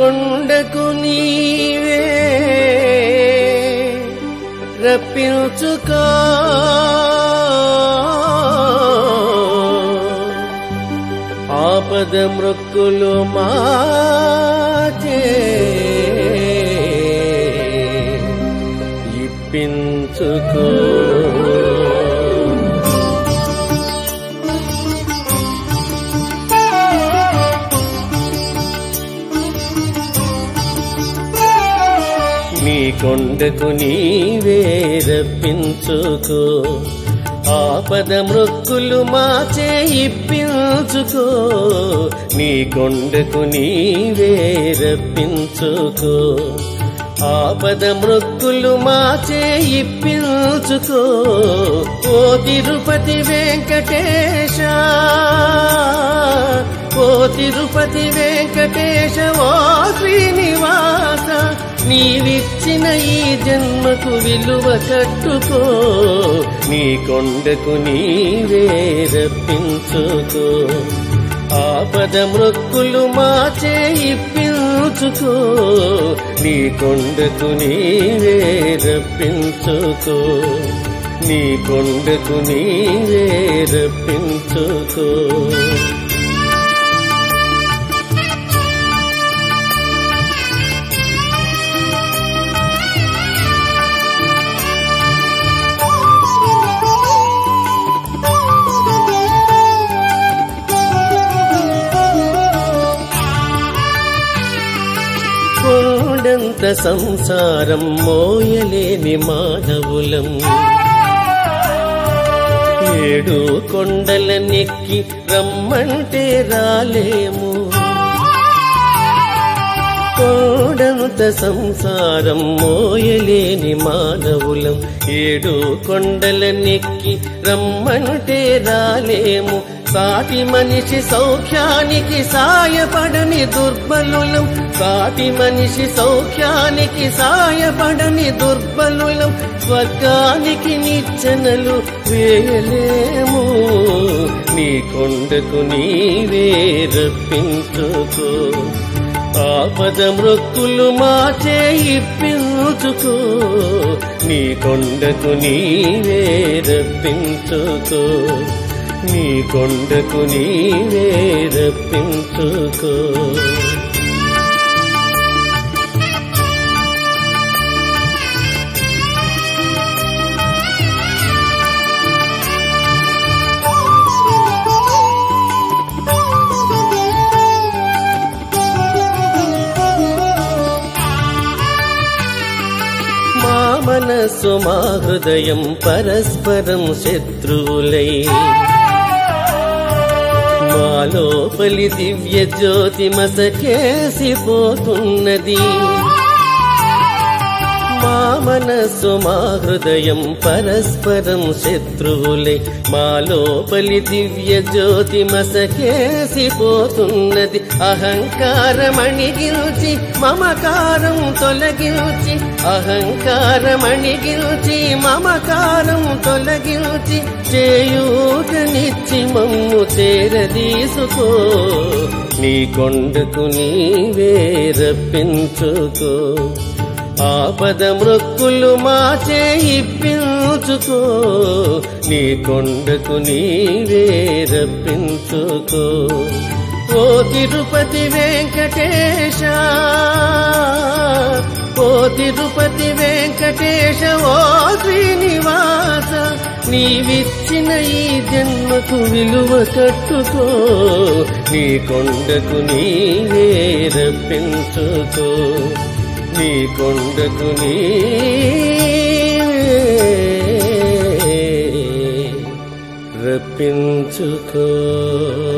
కొండకు నీవే రప్పించుకో ఆపద మృక్కులు మాచే ఇప్పించుకో నీ కొండకు నీవే రప్పించుకో ఆపద మృక్కులు మాచే ఇప్పించుకో నీ కొండకు నీవే రప్పించుకో ఆపద మృక్కులు మాచే ఇప్పించుకో ఓ తిరుపతి వెంకటేశ ఓ తిరుపతి వెంకటేశ ఓ శ్రీనివాస నీవిచ్చిన ఈ జన్మకు విలువ కట్టుకో నీ కొండకు నీవే రప్పించుకో ఆపద మృక్కులు మాచే ఇప్పించుకో నీ కొండకు నీవే రప్పించుకో నీ కొండకు నీవే రప్పించుకో కొండంత సంసారం మోయలేని మానవులం ఏడు కొండల నెక్కి రమ్మంటే రాలేము కొండంత సంసారం మోయలేని మానవులం ఏడు కొండల నెక్కి రమ్మంటే రాలేము సాటి మనిషి సౌఖ్యానికి సాయపడని దుర్బలులం సాటి మనిషి సౌఖ్యానికి సాయపడని దుర్బలులం స్వర్గానికి నిచ్చెనలు వేయలేము నీ కొండకు నీవే రప్పించుకో ఆపద మృక్కులు మాచే ఇప్పించుకో నీ కొండకు నీవే రప్పించుకో నీ కొండకు నీవే రప్పించుకో మా మనస్సు మా హృదయం పరస్పరం శత్రువులై మా లోపలి దివ్య జ్యోతి మసకేసిపోతున్నది మా మనస్సు మా హృదయం పరస్పరం శత్రువులై మా లోపలి దివ్య జ్యోతి మసకేసిపోతున్నది అహంకారమణిగిల్చి మమకారం తొలగించి అహంకారమణిగిల్చి మమకారం తొలగించి చేయూతనిచ్చి మమ్ము చేరదీసుకో నీ కొండకు నీవే రప్పించుకో ఆపద మృక్కులు మాచే ఇప్పించుకో నీ కొండకు నీవే రప్పించుకో ఓ తిరుపతి వెంకటేశ ఓ తిరుపతి వెంకటేశ ఓ శ్రీనివాస నీవిచ్చిన ఈ జన్మకు విలువ కట్టుకో నీ కొండకు నీవే రప్పించుకో నీ కొండకు నీవే రప్పించుకో